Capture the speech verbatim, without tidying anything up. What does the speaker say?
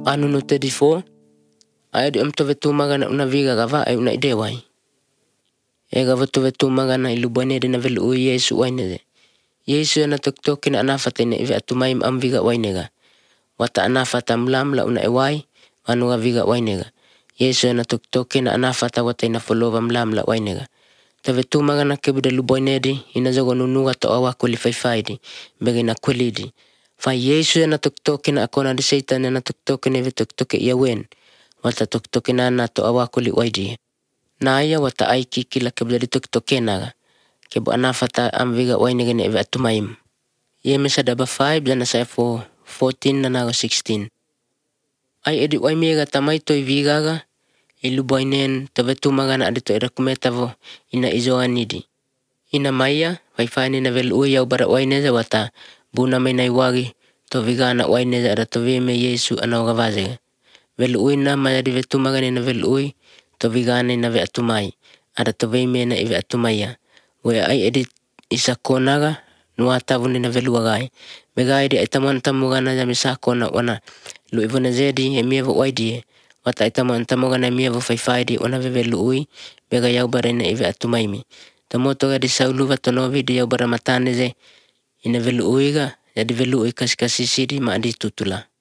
Anu no thirty-four, ai di om tove tumagana una viga gava ai una idewai. Ega vo tove tumagana ilu bone de na velu ui Yesu wainede. Yesu na toktoke na anafata ina ive atumaim am viga wainega. Wata anafata mlamla una ewai, wanuga viga wainega. Yesu na toktoke na anafata wata ina folova mlamla wainega. Tove tumagana kebude luboinedi ina zogo nunuga to awakuli faifaidi, begi na kulidi. Fai Yesu na toktoke na akona di seitan na toktoke neve toktoke ia wen. Wata toktoke na na to awakuli waidi. Na aya wata aiki kila kebude di toktoke naga. Kebu anafata am viga wainega na eve atumaim. Ye mesa daba five dan saya for fourteen na nago sixteen. Ai edi waimiega tamai toi vigaga, ilu boinen tove tumagana adito irakumetavo ina izoanidi. Ina maya, faifani na velu ui yau bara waineza wata buna mena iwagi to vigana waineza ada to vime Yesu anawagavazega. Velu ui na maya di vetumagana ina velu ui to vigana ina ve atumai. Ada to vime na ive atumaya. We ai edi isa konaga nuatavu nina velu wagai. Megai di aitamuan tamugana jami sakona wana lu ivona zedi emievo waidi. Wata aitamuan tamugana emievo faifaidi wana vevelu ui bega yau bara ina ive atumaimi. Tamotoga di sauluva tonovi di yau bara mataneze ina velu uiga jadi velu ui kasi kasi sidi ma adi tutula.